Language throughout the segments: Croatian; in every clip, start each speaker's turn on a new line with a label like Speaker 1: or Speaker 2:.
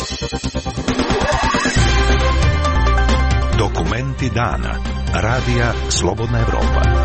Speaker 1: Dokumenti dana. Radija Slobodna Evropa.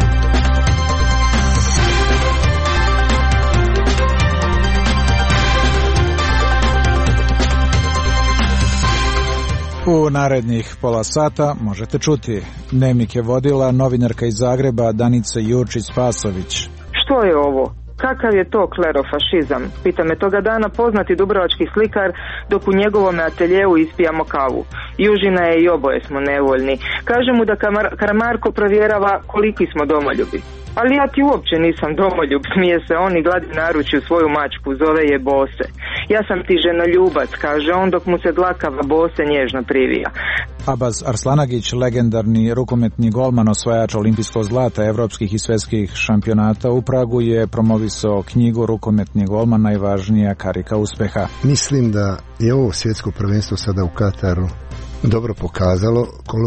Speaker 2: U narednih pola sata možete čuti. Dnevnik je vodila novinarka iz Zagreba Danica Jurčić-Spasović.
Speaker 3: Što je ovo? Kakav je to klerofašizam? Pita me toga dana poznati dubrovački slikar dok u njegovom ateljeu ispijamo kavu. Južina je i oboje smo nevoljni. Kaže mu da Karamarko provjerava koliki smo domoljubi. Ali ja ti uopće nisam domoljub, smije se on i gladi naruči u svoju mačku, zove je Bose. Ja sam ti ženoljubac, kaže on dok mu se dlakava Bose nježno privija.
Speaker 2: Abaz Arslanagić, legendarni rukometni golman, osvajač olimpijskog zlata, evropskih i svjetskih šampionata u Pragu, je promovisao knjigu Rukometni golman, najvažnija karika uspeha.
Speaker 4: Mislim da je ovo svjetsko prvenstvo sada u Kataru dobro pokazalo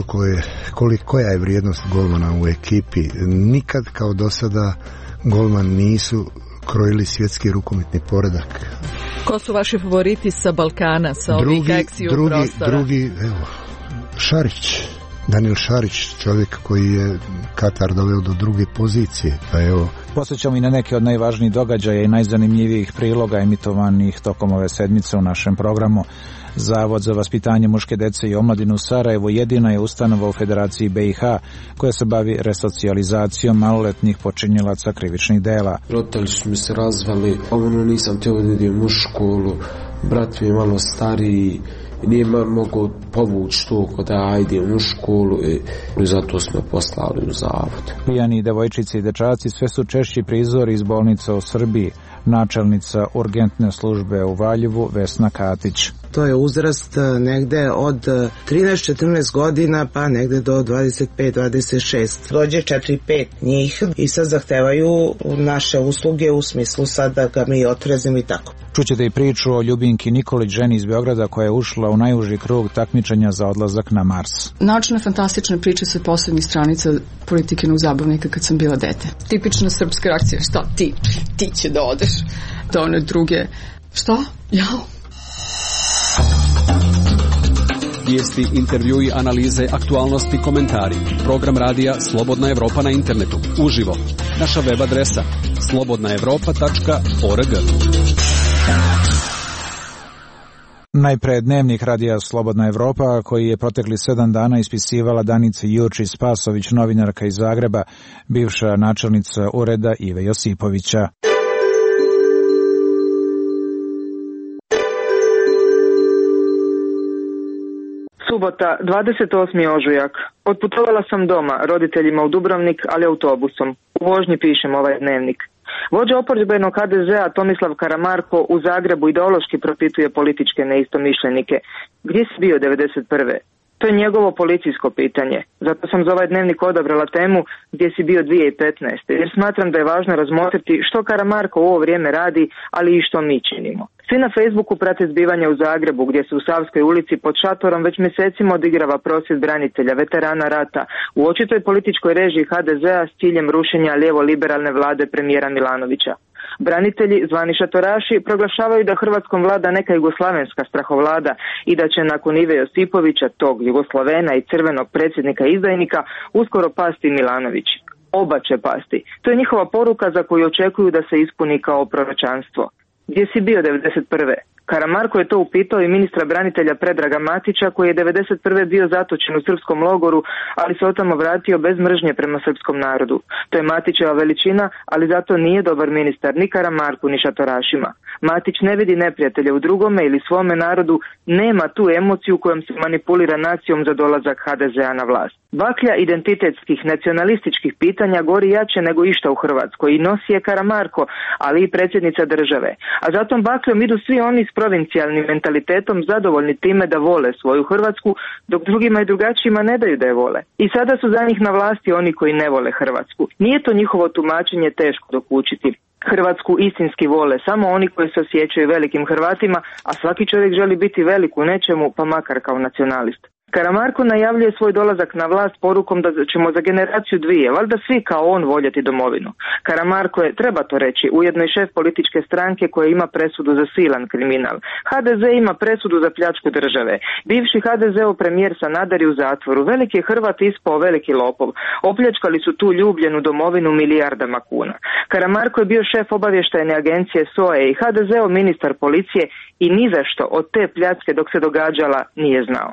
Speaker 4: koja je vrijednost golmana u ekipi. Nikad kao do sada golman nisu krojili svjetski rukometni poredak.
Speaker 5: Ko su vaši favoriti sa Balkana, sa ovih eksiju prostora?
Speaker 4: Drugi, evo, Šarić. Danil Šarić, čovjek koji je Katar doveo do druge pozicije. Pa evo.
Speaker 2: Posjećamo i na neke od najvažnijih događaja i najzanimljivijih priloga emitovanih tokom ove sedmice u našem programu. Zavod za vaspitanje muške dece i omladinu u Sarajevu jedina je ustanova u Federaciji BiH koja se bavi resocijalizacijom maloletnih počinjelaca krivičnih dela.
Speaker 6: Roditelji su mi se razvali, nisam htio da idem u školu, brat mi je malo stariji, nije mogao povući to da idem u školu i zato smo poslali u zavod.
Speaker 2: Pijani devojčice i dečaci sve su češći prizori iz bolnica u Srbiji. Načelnica urgentne službe u Valjevu Vesna Katić.
Speaker 7: To je uzrast negde od 13-14 godina pa negde do 25-26. Dođe 4-5 njih i sad zahtevaju naše usluge u smislu sad da ga mi otrezimo i tako.
Speaker 2: Čućete i priču o Ljubinki Nikolić, ženi iz Beograda koja je ušla u najuži krug takmičenja za odlazak na Mars.
Speaker 8: Naučne fantastične priče sa poslednjih stranica Politikinog zabavnika kad sam bila dete. Tipična srpska reakcija, šta ti će da odeš do one druge. Šta? Jao.
Speaker 9: Vijesti, intervjui, analize, aktualnosti, komentari. Program radija Slobodna Evropa na internetu. Uživo. Naša web adresa slobodnaevropa.org.
Speaker 2: Najpre dnevnik radija Slobodna Evropa, koji je protekli 7 dana ispisivala Danica Jurčić-Spasović, novinarka iz Zagreba, bivša načelnica ureda Ive Josipovića.
Speaker 3: Subota, 28. ožujak. Otputovala sam doma, roditeljima u Dubrovnik, ali autobusom. U vožnji pišem ovaj dnevnik. Vođa oporbenog HDZ-a Tomislav Karamarko u Zagrebu ideološki propituje političke neistomišljenike. Gdje si bio 1991. To je njegovo policijsko pitanje. Zato sam za ovaj dnevnik odabrala temu gdje si bio 2015. Jer smatram da je važno razmotriti što Karamarko u ovo vrijeme radi, ali i što mi činimo. Svi na Facebooku prate zbivanja u Zagrebu gdje se u Savskoj ulici pod šatorom već mjesecima odigrava prosvjed branitelja, veterana rata, u očitoj političkoj režiji HDZ-a s ciljem rušenja lijevo-liberalne vlade premijera Milanovića. Branitelji, zvani šatoraši, proglašavaju da Hrvatskom vlada neka jugoslavenska strahovlada i da će nakon Ive Josipovića, tog Jugoslavena i crvenog predsjednika izdajnika, uskoro pasti Milanović. Oba će pasti. To je njihova poruka za koju očekuju da se ispuni kao proročanstvo. Gdje si bio 1991. Karamarko je to upitao i ministra branitelja Predraga Matića, koji je 1991. bio zatočen u srpskom logoru, ali se otamo vratio bez mržnje prema srpskom narodu. To je Matićeva veličina, ali zato nije dobar ministar ni Karamarku ni šatorašima. Matić ne vidi neprijatelja u drugome ili svome narodu, nema tu emociju kojom se manipulira nacijom za dolazak HDZ-a na vlast. Baklja identitetskih, nacionalističkih pitanja gori jače nego išta u Hrvatskoj i nosi je Karamarko, ali i predsjednica države. A zatom bakljom idu svi oni s provincijalnim mentalitetom zadovoljni time da vole svoju Hrvatsku, dok drugima i drugačijima ne daju da je vole. I sada su za njih na vlasti oni koji ne vole Hrvatsku. Nije to njihovo tumačenje teško dokučiti. Hrvatsku istinski vole samo oni koji se osjećaju velikim Hrvatima, a svaki čovjek želi biti velik u nečemu, pa makar kao nacionalist. Karamarko najavljuje svoj dolazak na vlast porukom da ćemo za generaciju dvije, valjda svi kao on voljeti domovinu. Karamarko je, treba to reći, ujedno i šef političke stranke koja ima presudu za silan kriminal. HDZ ima presudu za pljačku države. Bivši HDZ-ov premijer Sanader je u zatvoru. Veliki Hrvat ispao veliki lopov. Opljačkali su tu ljubljenu domovinu milijardama kuna. Karamarko je bio šef obavještajne agencije SOA i HDZ-ov ministar policije i ni za što od te pljačke dok se događala nije znao.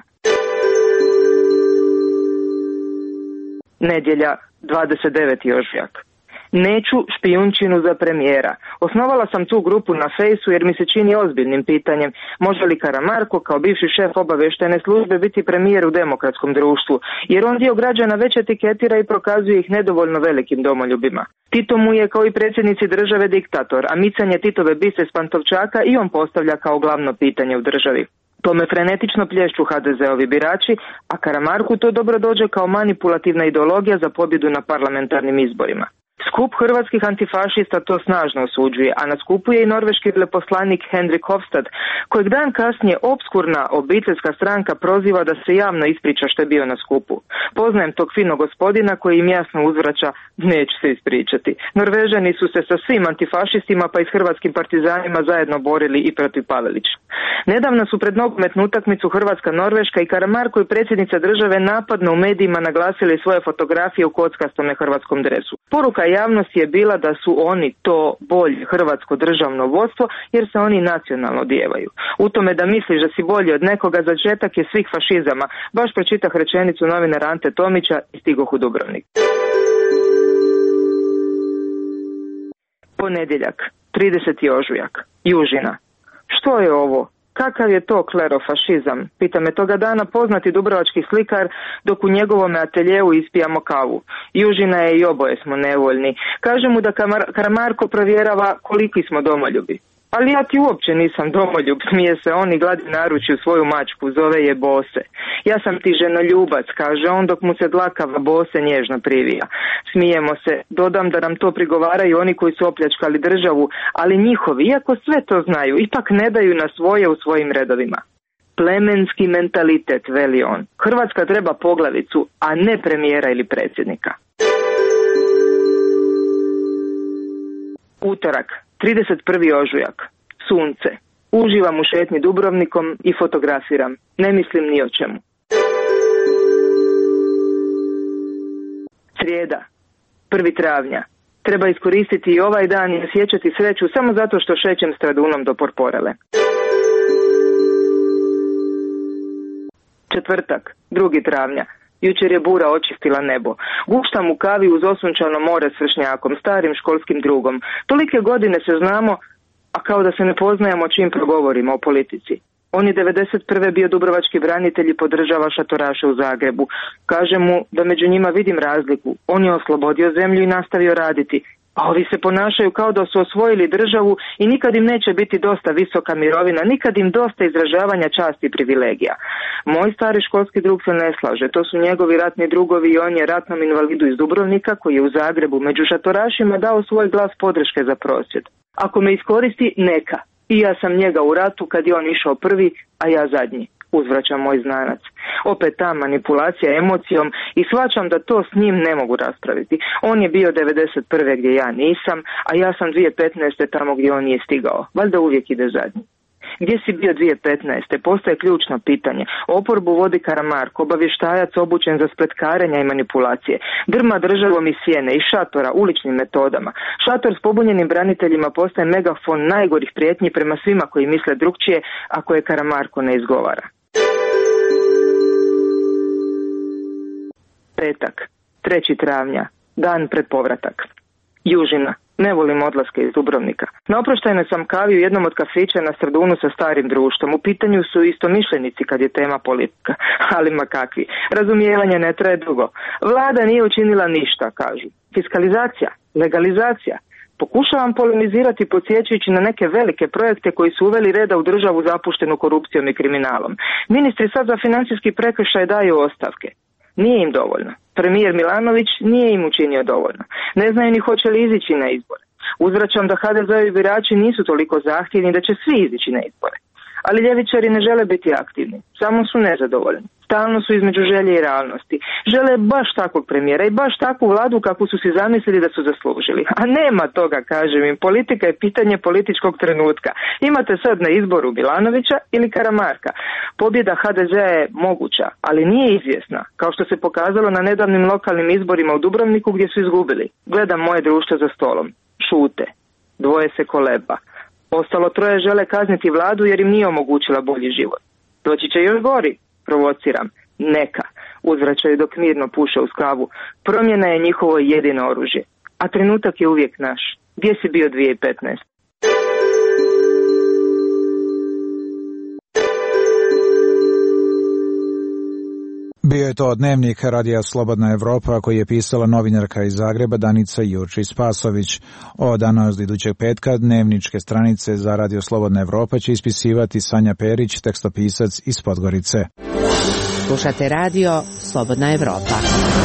Speaker 3: Nedjelja, 29. ožujak. Neću špijunčinu za premijera. Osnovala sam tu grupu na Fejsu jer mi se čini ozbiljnim pitanjem može li Karamarko kao bivši šef obavještajne službe biti premijer u demokratskom društvu, jer on dio građana već etiketira i prokazuje ih nedovoljno velikim domoljubima. Tito mu je kao i predsjednici države diktator, a micanje Titove bise s Pantovčaka i on postavlja kao glavno pitanje u državi. Tome frenetično plješću HDZ-ovi birači, a Karamarku to dobro dođe kao manipulativna ideologija za pobjedu na parlamentarnim izborima. Skup hrvatskih antifašista to snažno osuđuje, a na skupu je i norveški veleposlanik Henrik Hofstad, kojeg dan kasnije opskurna obiteljska stranka proziva da se javno ispriča što je bio na skupu. Poznajem tog finog gospodina koji im jasno uzvraća, neću se ispričati. Norvežani su se sa svim antifašistima pa i s hrvatskim partizanima zajedno borili i protiv Pavelića. Nedavno su pred nogometnu utakmicu Hrvatska-Norveška i Karamarko i predsjednica države napadno u medijima naglasili svoje fotografije u kockastome hrvatskom dresu. Poruka javnosti je bila da su oni to bolje hrvatsko državno vodstvo jer se oni nacionalno odijevaju. U tome da misliš da si bolji od nekoga začetak je svih fašizama. Baš pročitah rečenicu novinara Ante Tomića i stigoh u Dubrovnik. Ponedjeljak, 30. ožujak, Južina. Što je ovo? Kakav je to klerofašizam? Pita me toga dana poznati dubrovački slikar dok u njegovom ateljeu ispijamo kavu. Južina je i oboje smo nevoljni. Kaže mu da Karamarko provjerava koliki smo domoljubi. Ali ja ti uopće nisam domoljub, smije se on i gladi naručju svoju mačku, zove je Bose. Ja sam ti ženoljubac, kaže on dok mu se dlakava Bose nježno privija. Smijemo se, dodam da nam to prigovaraju oni koji su opljačkali državu, ali njihovi, iako sve to znaju, ipak ne daju na svoje u svojim redovima. Plemenski mentalitet, veli on. Hrvatska treba poglavicu, a ne premijera ili predsjednika. Utorak, 31. ožujak. Sunce. Uživam u šetnji Dubrovnikom i fotografiram. Ne mislim ni o čemu. Srijeda. 1. travnja. Treba iskoristiti i ovaj dan i osjećati sreću samo zato što šećem Stradunom do Porporele. Četvrtak. 2. travnja. Jučer je bura očistila nebo. Guštam u kavi uz osunčano more s vršnjakom, starim školskim drugom. Tolike godine se znamo, a kao da se ne poznajemo čim progovorimo o politici. On je 1991. bio dubrovački branitelj i podržava šatoraše u Zagrebu. Kaže mu da među njima vidim razliku. On je oslobodio zemlju i nastavio raditi. A ovi se ponašaju kao da su osvojili državu i nikad im neće biti dosta visoka mirovina, nikad im dosta izražavanja časti i privilegija. Moj stari školski drug se ne slaže, to su njegovi ratni drugovi i on je ratnom invalidu iz Dubrovnika koji je u Zagrebu među šatorašima dao svoj glas podrške za prosvjed. Ako me iskoristi, neka. I ja sam njega u ratu kad je on išao prvi, a ja zadnji. Uzvraća moj znanac. Opet ta manipulacija emocijom i shvaćam da to s njim ne mogu raspraviti. On je bio 1991. gdje ja nisam, a ja sam 2015. tamo gdje on nije stigao. Valjda uvijek ide zadnji. Gdje si bio 2015. postaje ključno pitanje. Oporbu vodi Karamarko, obavještajac obučen za spletkarenja i manipulacije. Drma državom iz sjene i šatora uličnim metodama. Šator s pobunjenim braniteljima postaje megafon najgorih prijetnji prema svima koji misle drukčije, ako je Karamarko ne izgovara. Petak, 3. travnja, dan pred povratak. Južina. Ne volim odlaske iz Dubrovnika. Na oproštajnoj sam kavi u jednom od kafića na Stradunu sa starim društvom. U pitanju su istomišljenici kad je tema politika. Ali ma kakvi. Razumijevanje ne traje dugo. Vlada nije učinila ništa, kažu. Fiskalizacija, legalizacija. Pokušavam polemizirati podsjećajući na neke velike projekte koji su uveli reda u državu zapuštenu korupcijom i kriminalom. Ministri sad za financijski prekršaj daju ostavke. Nije im dovoljno. Premijer Milanović nije im učinio dovoljno. Ne znaju ni hoće li izići na izbore. Uzvraćam da HDZ-ovi birači nisu toliko zahtjevni da će svi izići na izbore. Ali ljevičari ne žele biti aktivni. Samo su nezadovoljni. Stalno su između želje i realnosti. Žele baš takvog premijera i baš takvu vladu kakvu su si zamislili da su zaslužili. A nema toga, kažem im. Politika je pitanje političkog trenutka. Imate sad na izboru Milanovića ili Karamarka. Pobjeda HDZ-a je moguća, ali nije izvjesna, kao što se pokazalo na nedavnim lokalnim izborima u Dubrovniku gdje su izgubili. Gledam moje društvo za stolom. Šute. Dvoje se koleba. Ostalo troje žele kazniti vladu jer im nije omogućila bolji život. Doći će još gori. Provociram. Neka. Uzvraćaju dok mirno puše uz kavu. Promjena je njihovo jedino oružje. A trenutak je uvijek naš. Gdje si bio 2015?
Speaker 2: Bio je to dnevnik Radija Slobodna Evropa koji je pisala novinarka iz Zagreba Danica Jurčić-Spasović. Od danas do idućeg petka dnevničke stranice za Radio Slobodna Evropa će ispisivati Sanja Perić, tekstopisac iz Podgorice.
Speaker 10: Slušate Radio Slobodna Evropa.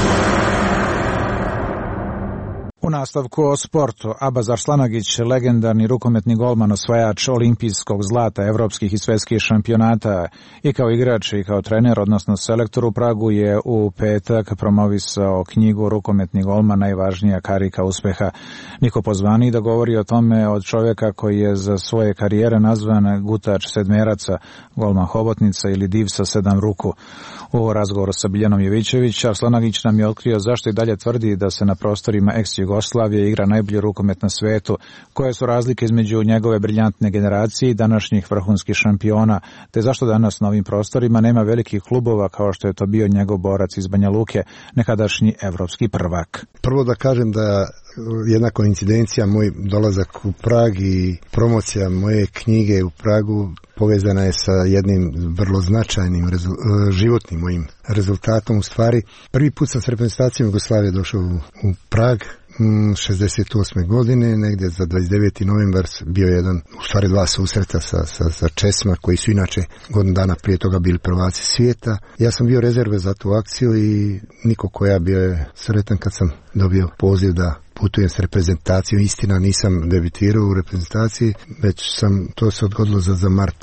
Speaker 2: U nastavku o sportu, Abaz Arslanagić, legendarni rukometni golman, osvajač olimpijskog zlata, evropskih i svetskih šampionata, i kao igrač i kao trener, odnosno selektor u Pragu, je u petak promovisao knjigu Rukometni golman, najvažnija karika uspeha. Niko pozvani da govori o tome od čovjeka koji je za svoje karijere nazvan gutač sedmeraca, golman hobotnica ili div sa 7 ruku. U razgovoru sa Biljanom Jovićević, Arslanagić nam je otkrio zašto i dalje tvrdi da se na prostorima ex-Jugoslavije igra najbolji rukomet na svetu, koje su razlike između njegove briljantne generacije i današnjih vrhunskih šampiona, te zašto danas na ovim prostorima nema velikih klubova kao što je to bio njegov borac iz Banja Luke, nekadašnji evropski prvak.
Speaker 4: Prvo da kažem da jedna koincidencija, moj dolazak u Prag i promocija moje knjige u Pragu povezana je sa jednim vrlo značajnim životnim mojim rezultatom. U stvari, prvi put sam s reprezentacijom Jugoslavije došao u Prag 68. godine, negdje za 29. novembar bio jedan, u stvari 2 susreta sa Česima, koji su inače godinu dana prije toga bili prvaci svijeta. Ja sam bio rezerve za tu akciju i niko koja bio je sretan kad sam dobio poziv da putujem s reprezentacijom. Istina, nisam debitirao u reprezentaciji, već to se odgodilo za mart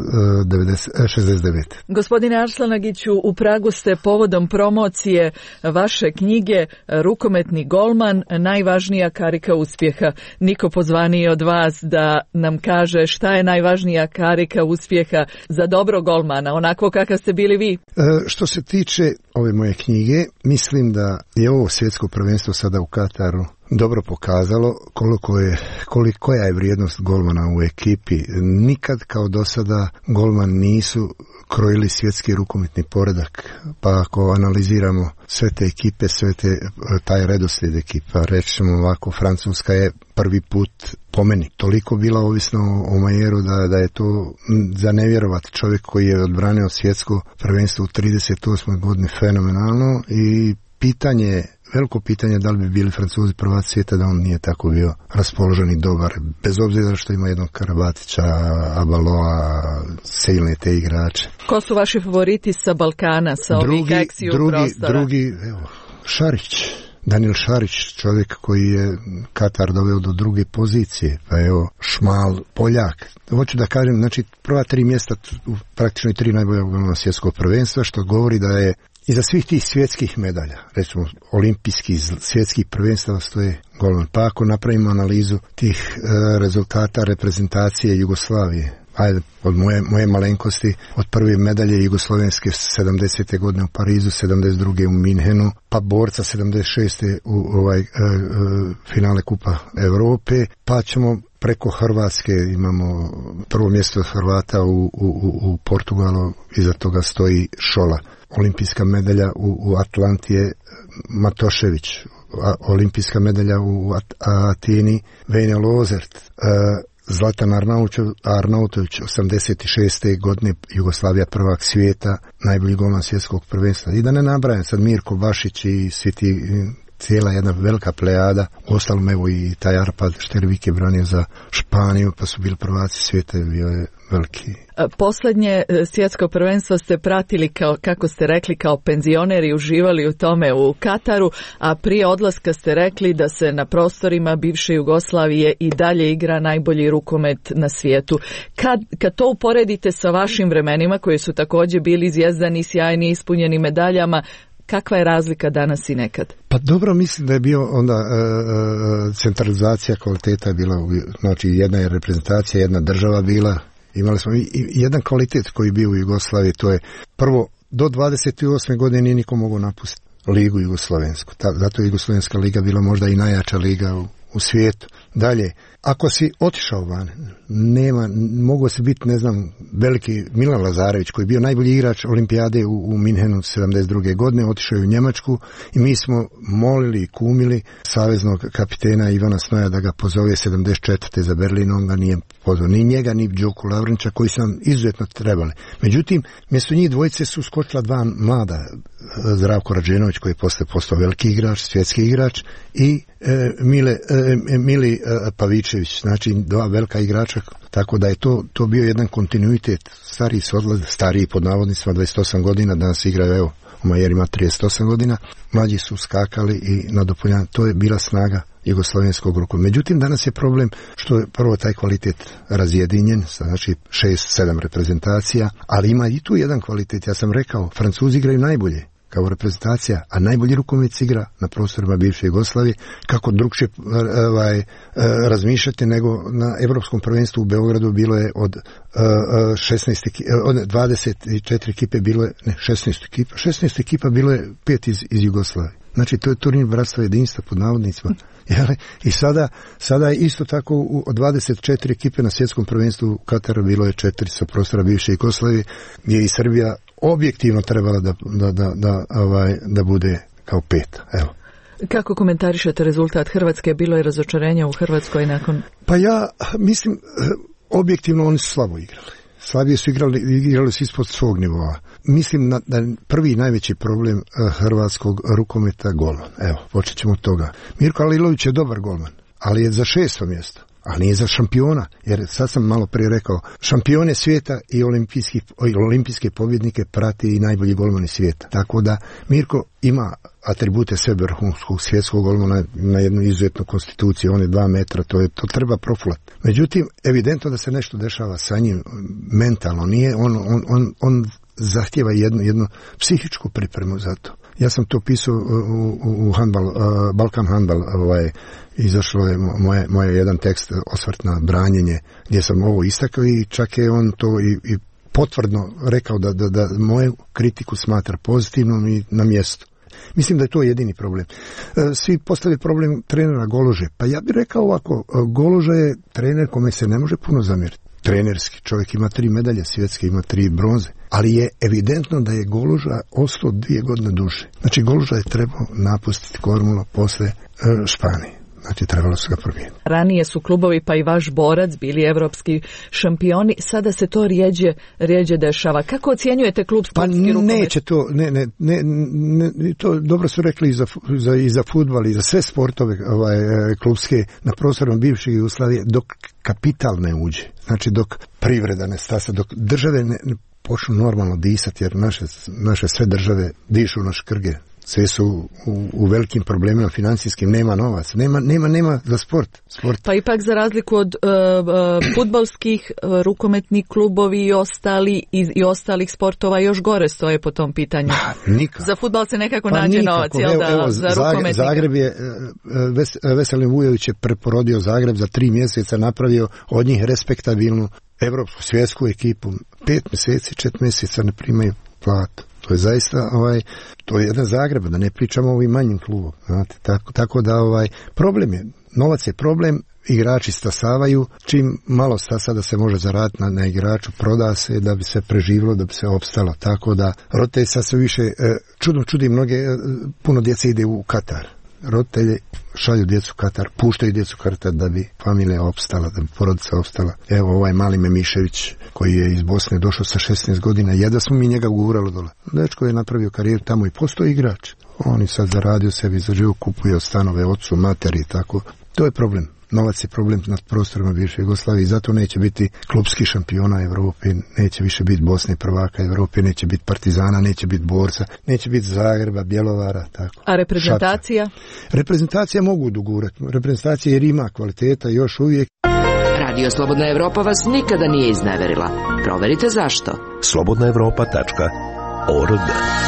Speaker 4: 69.
Speaker 5: Gospodine Arslanagiću, u Pragu ste povodom promocije vaše knjige Rukometni golman, najvažnija karika uspjeha. Niko pozvaniji od vas da nam kaže šta je najvažnija karika uspjeha za dobro golmana, onako kakav ste bili vi.
Speaker 4: Što se tiče ove moje knjige, mislim da je ovo svjetsko prvenstvo sada u Kataru dobro pokazalo koja je vrijednost golmana u ekipi. Nikad kao do sada golman nisu krojili svjetski rukometni poredak, pa ako analiziramo sve te ekipe, taj redoslijed ekipa, rećemo ovako, Francuska je prvi put po meni toliko bila ovisno o Majeru da je to za nevjerovati, čovjek koji je odbranio svjetsko prvenstvo u 38. godini fenomenalno i veliko pitanje da li bi bili Francuzi prvaci svijeta da on nije tako bio raspoložen i dobar, bez obzira što ima jednog Karabatića, Abaloa, silne te igrače.
Speaker 5: Ko su vaši favoriti sa Balkana, sa ovih ex-Jug prostora?
Speaker 4: Drugi, Šarić. Daniel Šarić, čovjek koji je Katar doveo do druge pozicije, pa Šmal, Poljak. Hoću da kažem, znači prva 3 mjesta, praktično i 3 najbolja golmana svjetskog prvenstva, što govori da je iza svih tih svjetskih medalja, recimo olimpijskih, svjetskih prvenstava, stoje golman. Pa ako napravimo analizu tih rezultata reprezentacije Jugoslavije, od moje malenkosti, od prve medalje jugoslovenske 70. godine u Parizu, 72. u Minhenu, pa borca 76. u finale Kupa Europe, pa ćemo preko Hrvatske, imamo prvo mjesto Hrvata u Portugalu, iza toga stoji Šola. Olimpijska medalja u Atlanti je Matošević, olimpijska medalja u Atini Vejne Lozert, Zlatan Arnautović 86. godine, Jugoslavija prvak svijeta, najbolji golman svjetskog prvenstva. I da ne nabrajam sad Mirko Bašić i svi ti cijela jedna velika plejada. Uostalom evo i taj Arpad Štervik je branio za Španiju, pa su bili prvaci svijeta, bio je veliki.
Speaker 5: Poslednje svjetsko prvenstvo ste pratili kao, kako ste rekli, kao penzioner i uživali u tome u Kataru, a prije odlaska ste rekli da se na prostorima bivše Jugoslavije i dalje igra najbolji rukomet na svijetu. Kad to uporedite sa vašim vremenima, koji su također bili zvijezdani, sjajni, ispunjeni medaljama, kakva je razlika danas i nekad?
Speaker 4: Pa dobro, mislim da je bio onda centralizacija kvaliteta je bila, znači jedna je reprezentacija, jedna država bila. Imali smo i jedan kvalitet koji je bio u Jugoslaviji, to je prvo, do 28. godine nije niko mogao napustiti ligu jugoslovensku. Zato je Jugoslavenska liga bila možda i najjača liga u svijetu. Dalje, ako si otišao van, mogo se biti, ne znam, veliki Milan Lazarević, koji je bio najbolji igrač olimpijade u Minhenu 72. godine, otišao je u Njemačku i mi smo molili i kumili saveznog kapitena Ivana Snoja da ga pozove 74. za Berlin, on ga nije pozvao, ni njega, ni Đoku Lavrinča, koji su nam izuzetno trebali. Međutim, mjesto njih dvojice su skočila dva mlada, Zdravko Rađenović, koji je postao veliki igrač, svjetski igrač, i Mili Pavičević, znači dva velika igrača, tako da je to bio jedan kontinuitet. Stariji su odlaze, stariji pod navodnicima 28 godina, danas igraju, evo, Majer ima 38 godina, mlađi su skakali i nadopunjani, to je bila snaga jugoslovenskog rukometa. Međutim, danas je problem što je prvo taj kvalitet razjedinjen, znači 6-7 reprezentacija, ali ima i tu jedan kvalitet. Ja sam rekao, Francuzi igraju najbolje kao reprezentacija, a najbolji rukomet se igra na prostorima bivše Jugoslavije. Kako drugčije razmišljati nego na Evropskom prvenstvu u Beogradu bilo je od 24 ekipe bilo je, 16 ekipa bilo je 5 iz Jugoslavije. Znači to je turnir bratstva jedinstva pod navodnicima. I sada je isto tako od 24 ekipe na svjetskom prvenstvu u Kataru bilo je 4 sa prostora bivše Jugoslavije, gdje je i Srbija objektivno trebala da bude kao 5. Evo.
Speaker 5: Kako komentarišete rezultat Hrvatske? Bilo je razočarenja u Hrvatskoj nakon?
Speaker 4: Pa ja mislim, objektivno oni su slabo igrali. Slabije su igrali su ispod svog nivoa. Mislim da prvi najveći problem hrvatskog rukometa golman. Evo, počet ćemo od toga. Mirko Alilović je dobar golman, ali je za 6. mjesto, ali nije za šampiona, jer sad sam malo prije rekao, šampione svijeta i olimpijske pobjednike prati i najbolji golmani svijeta. Tako da Mirko ima atribute sve vrhunskog svjetskog golmana, na jednu izuzetnu konstituciju, on je 2 metra, to treba profulati. Međutim, evidentno da se nešto dešava sa njim mentalno, nije, on zahtjeva jednu psihičku pripremu za to. Ja sam to pisao u handbal, Balkan handbal, izašlo je moj jedan tekst, osvrt na branjenje, gdje sam ovo istakao i čak je on to i potvrdno rekao da moju kritiku smatra pozitivnom i na mjestu. Mislim da je to jedini problem. Svi postavljaju problem trenera Golože. Pa ja bih rekao ovako, Goloža je trener kome se ne može puno zamjeriti. Trenerski čovjek ima 3 medalje svjetske, ima 3 bronze, ali je evidentno da je Goloža ostao 2 godine duže. Znači Goloža je trebao napustiti Kormula posle Španije. Znači trebalo se ga promijeniti.
Speaker 5: Ranije su klubovi, pa i vaš Borac, bili evropski šampioni, sada se to rijeđe dešava. Kako ocjenjujete klubski rukomet?
Speaker 4: Neće to, to dobro su rekli i za fudbal i za sve sportove klubske na prostorima bivše Jugoslavije, dok kapital ne uđe, znači dok privreda ne stasa, dok države ne počnu normalno disati, jer naše sve države dišu na škrge. Sve su u velikim problemima financijskim, nema novac, nema za sport.
Speaker 5: Pa ipak za razliku od fudbalskih, rukometni klubovi i ostalih sportova još gore stoje po tom pitanju.
Speaker 4: Nikako.
Speaker 5: Za fudbal se nekako nađe novac, jel da?
Speaker 4: Evo,
Speaker 5: za rukometnika. Zagreb
Speaker 4: je, Veselin Vujović je preporodio Zagreb za 3 mjeseca, napravio od njih respektabilnu evropsku, svjetsku ekipu. 5 mjeseci, 4 mjeseca ne primaju platu. To je zaista, to je jedan Zagreb, da ne pričamo o ovim manjim klubom. Znate, tako da problem je, novac je problem, igrači stasavaju, čim malo stasa da se može zaraditi na igraču, proda se da bi se preživilo, da bi se opstalo. Tako da roditelji sad se više čudi mnoge, puno djece ide u Katar. roditelji šalju djecu Katar, puštaju djecu Katar da bi familija opstala, da bi porodica opstala. Evo ovaj mali Memišević koji je iz Bosne došao sa 16 godina, jedva smo mi njega gurali dole. Dečko je napravio karijeru tamo i postoji igrač. On je sad zaradio sebi za život, kupuje stanove ocu, materi i tako. To je problem. Novac je problem na prostorima bivše Jugoslavije i zato neće biti klubski šampiona Evrope, neće više biti Bosne prvaka Evrope, neće biti Partizana, neće biti Borca, neće biti Zagreba, Bjelovara, tako.
Speaker 5: A reprezentacija?
Speaker 4: Šapca. Reprezentacija mogu dogurati. Reprezentacija jer ima kvaliteta još uvijek.
Speaker 10: Radio Slobodna Evropa vas nikada nije izneverila. Proverite zašto.
Speaker 1: slobodnaevropa.org.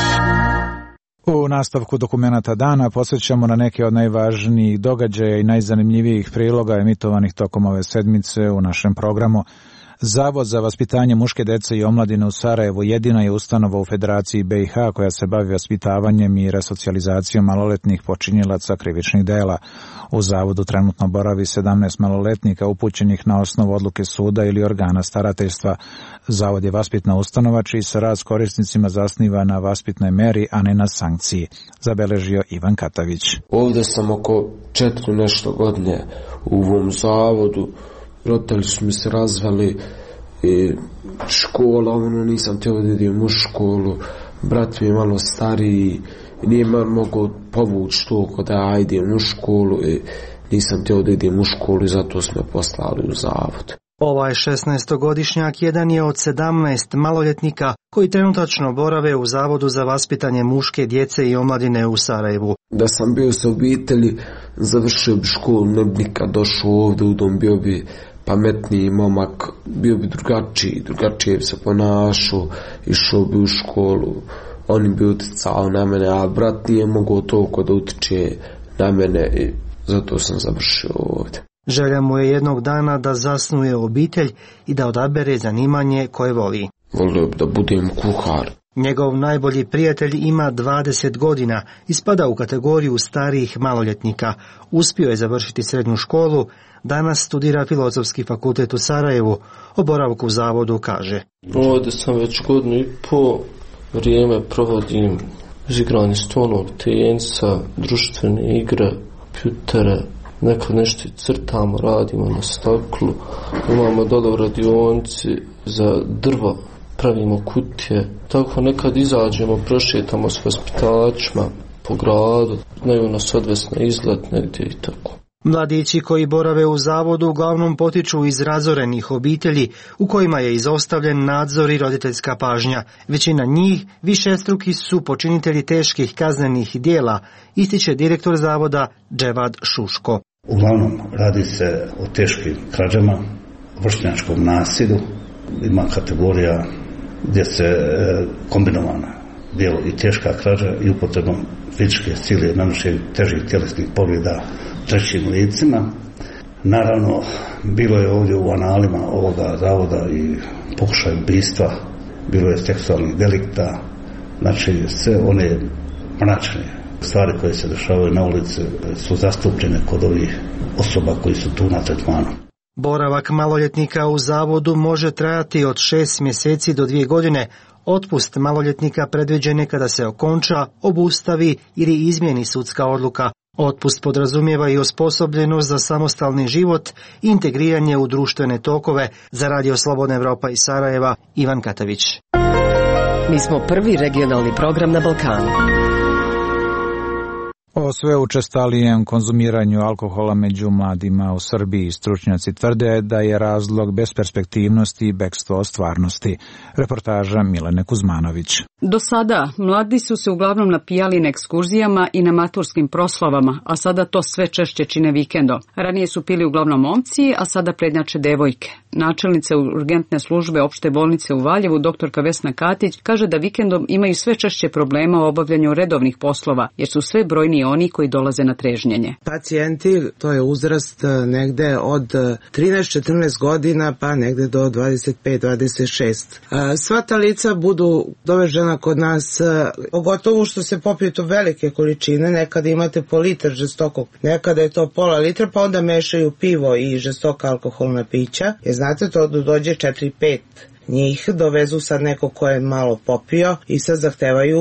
Speaker 2: U nastavku dokumenata dana podsjećamo na neke od najvažnijih događaja i najzanimljivijih priloga emitovanih tokom ove sedmice u našem programu. Zavod za vaspitanje muške dece i omladine u Sarajevu jedina je ustanova u Federaciji BiH koja se bavi vaspitavanjem i resocijalizacijom maloletnih počinjilaca krivičnih dela. U zavodu trenutno boravi 17 maloletnika upućenih na osnovu odluke suda ili organa starateljstva. Zavod je vaspitna ustanova čiji se rad s korisnicima zasniva na vaspitnoj meri, a ne na sankciji, zabeležio Ivan Katavić.
Speaker 6: Ovdje sam oko 4 nešto godine u ovom zavodu. Roditelji su mi se razveli, škola, nisam htio da idem u školu, brat mi je malo stariji, nije mogao povući to da idem u školu, nisam htio da idem u školu i zato smo poslali u zavod.
Speaker 11: Ovaj 16-godišnjak jedan je od 17 maloljetnika koji trenutačno borave u Zavodu za vaspitanje muške djece i omladine u Sarajevu.
Speaker 6: Da sam bio sa obitelji, završio bi školu, ne bi nikad došao ovdje u dom, bio bi pametniji momak, bio bi drugačije bi se ponašao, išao bi u školu, on bi utjecao na mene, a brat nije mogao toliko da utječe na mene i zato sam završio ovdje.
Speaker 11: Želja mu je jednog dana da zasnuje obitelj i da odabere zanimanje koje voli.
Speaker 6: Volio bi da budem kuhar.
Speaker 11: Njegov najbolji prijatelj ima 20 godina i spada u kategoriju starijih maloljetnika. Uspio je završiti srednju školu, danas studira Filozofski fakultet u Sarajevu. O boravku u zavodu kaže:
Speaker 12: Ovdje sam već godinu i po, vrijeme provodim igranje stolnog tenisa, društvene igre, kompjutere, nekad nešto crtamo, radimo na staklu, imamo dole u radionici za drvo, pravimo kutije, tako nekad izađemo, prošetamo s vaspitačima po gradu, znaju nas odvesti na izlet negdje i tako.
Speaker 11: Mladići koji borave u zavodu uglavnom potiču iz razorenih obitelji u kojima je izostavljen nadzor i roditeljska pažnja. Većina njih višestruki su počinitelji teških kaznenih djela, ističe direktor zavoda Dževad Šuško.
Speaker 13: Uglavnom radi se o teškim krađama, vršnjačkom nasilju, ima kategorija gdje se kombinovana djelo i teška krađa i upotrebom fizičke sile nanošenje težih tjelesnih povreda trećim licima. Naravno, bilo je ovdje u analima ovoga zavoda i pokušaj ubistva, bilo je seksualnih delikta, znači sve one mračne stvari koje se dešavaju na ulici su zastupljene kod ovih osoba koji su tu na tretmanu.
Speaker 11: Boravak maloljetnika u zavodu može trajati od 6 mjeseci do 2 godine. Otpust maloljetnika predviđen je kada se okonča, obustavi ili izmijeni sudska odluka. Otpust podrazumijeva i osposobljenost za samostalni život i integriranje u društvene tokove. Za Radio Slobodna Evropa iz Sarajeva, Ivan Katavić.
Speaker 10: Mi smo prvi regionalni program na Balkanu.
Speaker 2: O sve učestalijem konzumiranju alkohola među mladima u Srbiji stručnjaci tvrde da je razlog besperspektivnosti i bekstvo od stvarnosti. Reportaža Milene Kuzmanović.
Speaker 14: Do sada mladi su se uglavnom napijali na ekskurzijama i na maturskim proslavama, a sada to sve češće čine vikendom. Ranije su pili uglavnom momci, a sada prednjače devojke. Načelnica urgentne službe opšte bolnice u Valjevu, doktorka Vesna Katić, kaže da vikendom imaju sve češće problema u obavljanju redovnih poslova, jer su sve brojniji oni koji dolaze na trežnjenje.
Speaker 7: Pacijenti, to je uzrast negde od 13-14 godina pa negde do 25-26. Sva ta lica budu dovežena kod nas, pogotovo što se popiju to velike količine, nekada imate po litar žestokog, nekada je to pola litra, pa onda mešaju pivo i žestoka alkoholna pića. Jer znate, to dođe 4-5 njih, dovezu sad neko ko je malo popio i sad zahtevaju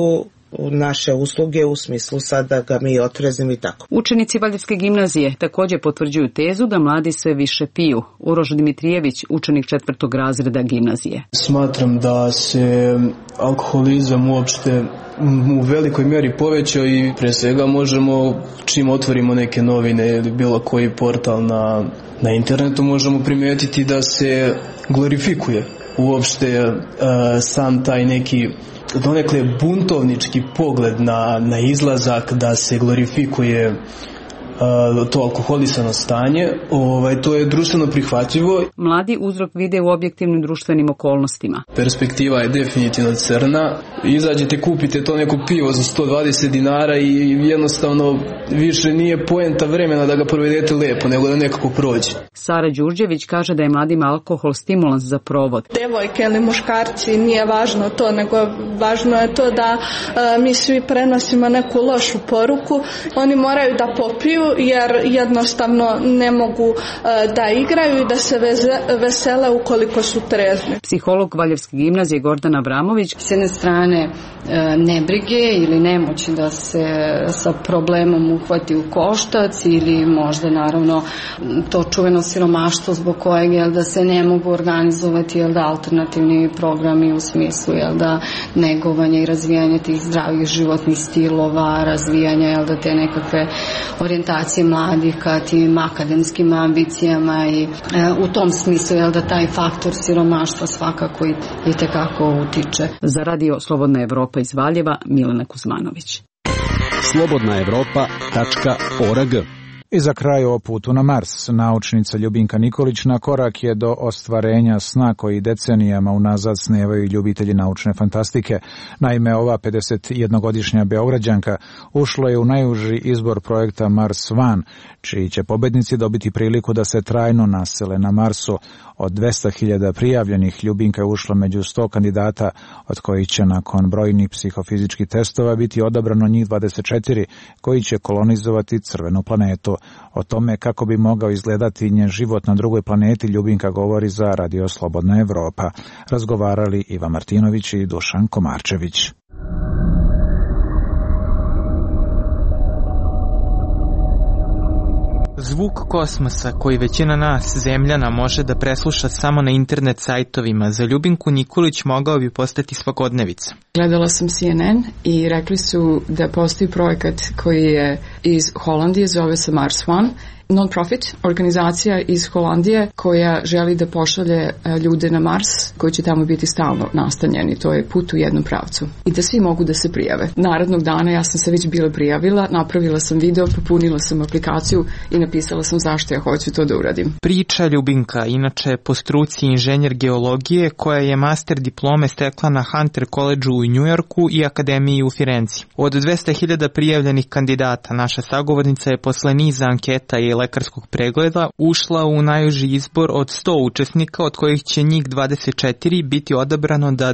Speaker 7: naše usluge u smislu sad da ga mi otrezimo i tako.
Speaker 14: Učenici Valjevske gimnazije također potvrđuju tezu da mladi sve više piju. Uroš Dimitrijević, učenik 4. razreda gimnazije.
Speaker 15: Smatram da se alkoholizam uopšte u velikoj mjeri povećao i pre svega možemo, čim otvorimo neke novine ili bilo koji portal na internetu, možemo primijetiti da se glorifikuje uopšte sam taj neki donekle buntovnički pogled na izlazak, da se glorifikuje to alkoholisano stanje, to je društveno prihvatljivo.
Speaker 14: Mladi uzrok vide u objektivnim društvenim okolnostima.
Speaker 15: Perspektiva je definitivno crna. Izađete, kupite to neko pivo za 120 dinara i jednostavno više nije poenta vremena da ga provedete lepo, nego da nekako prođe.
Speaker 14: Sara Đurđević kaže da je mladima alkohol stimulans za provod.
Speaker 16: Devojke ili muškarci, nije važno to, nego važno je to da mi svi prenosimo neku lošu poruku. Oni moraju da popiju jer jednostavno ne mogu da igraju i da se vesele ukoliko su trezni.
Speaker 14: Psiholog Valjevske gimnazije Gordana Vramović.
Speaker 17: S jedne strane nebrige ili nemoći da se sa problemom uhvati u koštac ili možda naravno to čuveno siromaštvo zbog kojeg da se ne mogu organizovati da alternativni programi u smislu da negovanja i razvijanja tih zdravih životnih stilova, razvijanja da te nekakve orijentacije mladih ka tim akademskim ambicijama i u tom smislu da taj faktor siromaštva svakako i tekako utiče.
Speaker 14: Za Radio Slobodna Evropa iz Valjeva, Milena Kuzmanović.
Speaker 9: slobodnaevropa.org.
Speaker 2: I za kraj o putu na Mars. Naučnica Ljubinka Nikolić na korak je do ostvarenja sna koji decenijama unazad snevaju ljubitelji naučne fantastike. Naime, ova 51-godišnja Beograđanka ušla je u najuži izbor projekta Mars One, čiji će pobednici dobiti priliku da se trajno nasele na Marsu. Od 200.000 prijavljenih Ljubinka je ušla među 100 kandidata, od kojih će nakon brojnih psihofizičkih testova biti odabrano njih 24 koji će kolonizovati crvenu planetu. O tome kako bi mogao izgledati njen život na drugoj planeti Ljubinka govori za Radio Slobodna Evropa. Razgovarali Iva Martinović i Dušan Komarčević.
Speaker 18: Zvuk kosmosa koji većina nas, zemljana, može da presluša samo na internet sajtovima, za Ljubinku Nikolić mogao bi postati svakodnevica.
Speaker 8: Gledala sam CNN i rekli su da postoji projekat koji je iz Holandije, zove se Mars One, non-profit organizacija iz Holandije koja želi da pošalje ljude na Mars koji će tamo biti stalno nastanjeni. To je put u jednom pravcu. I da svi mogu da se prijave. Narednog dana ja sam se već bila prijavila, napravila sam video, popunila sam aplikaciju i napisala sam zašto ja hoću to da uradim.
Speaker 18: Priča Ljubinka, inače po struci inženjer geologije, koja je master diplome stekla na Hunter College u Njujorku i Akademiji u Firenci. Od 200.000 prijavljenih kandidata, naša sagovornica je posle niza anketa i lekarskog pregleda ušla u najuži izbor od 100 učesnika, od kojih će njih 24 biti odabrano da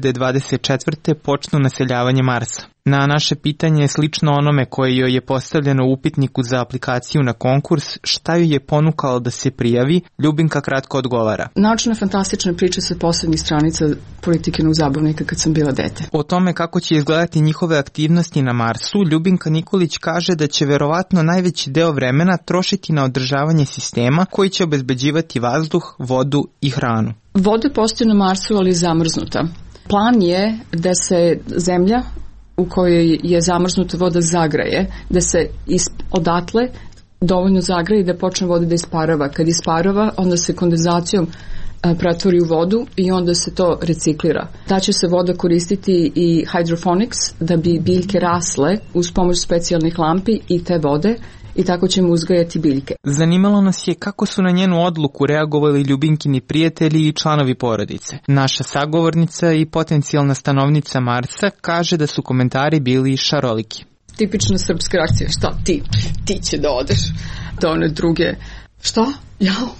Speaker 18: 2024. počnu naseljavanje Marsa. Na naše pitanje je slično onome koje joj je postavljeno u upitniku za aplikaciju na konkurs, šta ju je ponukalo da se prijavi, Ljubinka kratko odgovara.
Speaker 8: Naučna fantastična priča sa poslednjih stranica Politikinog zabavnika kad sam bila dete.
Speaker 18: O tome kako će izgledati njihove aktivnosti na Marsu, Ljubinka Nikolić kaže da će verovatno najveći deo vremena trošiti na održavanje sistema koji će obezbeđivati vazduh, vodu i hranu.
Speaker 8: Voda postoji na Marsu, ali je zamrznuta. Plan je da se zemlja u kojoj je zamrznuta voda zagraje, da se odatle dovoljno zagraje da počne voda da isparava. Kad isparava, onda se kondenzacijom pretvori u vodu i onda se to reciklira. Ta će se voda koristiti i hydroponics da bi biljke rasle uz pomoć specijalnih lampi i te vode i tako ćemo uzgajati biljke.
Speaker 18: Zanimalo nas je kako su na njenu odluku reagovali Ljubinkini prijatelji i članovi porodice. Naša sagovornica i potencijalna stanovnica Marsa kaže da su komentari bili šaroliki.
Speaker 8: Tipična srpska reakcija, šta ti će da odeš do one druge, šta, jao?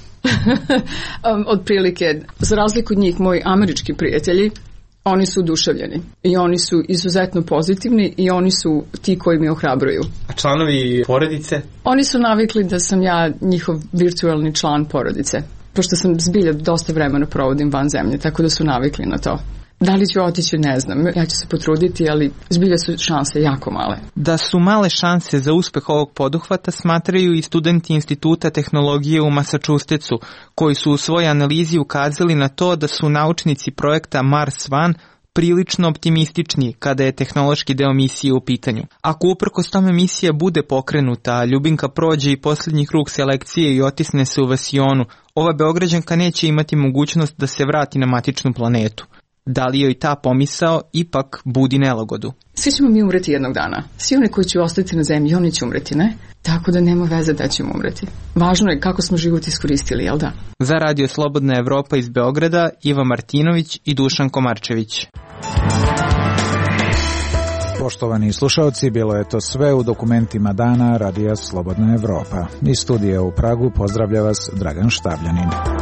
Speaker 8: Otprilike, za razliku od njih, moji američki prijatelji, oni su oduševljeni i oni su izuzetno pozitivni i oni su ti koji mi ohrabruju.
Speaker 18: A članovi porodice?
Speaker 8: Oni su navikli da sam ja njihov virtualni član porodice, pošto sam zbilja dosta vremena provodim van zemlje, tako da su navikli na to. Da li ću otići, ne znam. Ja ću se potruditi, ali zbilja su šanse jako male.
Speaker 18: Da su male šanse za uspeh ovog poduhvata smatraju i studenti Instituta tehnologije u Massachusettsu, koji su u svojoj analizi ukazali na to da su naučnici projekta Mars One prilično optimistični kada je tehnološki deo misije u pitanju. Ako uprkos tome misija bude pokrenuta, a Ljubinka prođe i posljednji krug selekcije i otisne se u vasionu, ova Beograđanka neće imati mogućnost da se vrati na matičnu planetu. Da li joj ta pomisao ipak budi nelagodu?
Speaker 8: Svi ćemo mi umreti jednog dana. Svi oni koji će ostati na zemlji, oni će umreti, ne? Tako da nema veze da ćemo umreti. Važno je kako smo život iskoristili, jel da?
Speaker 18: Za Radio Slobodna Evropa iz Beograda, Iva Martinović i Dušan Komarčević.
Speaker 2: Poštovani slušalci, bilo je to sve u dokumentima dana Radija Slobodna Evropa. Iz studija u Pragu pozdravlja vas Dragan Štavljanin.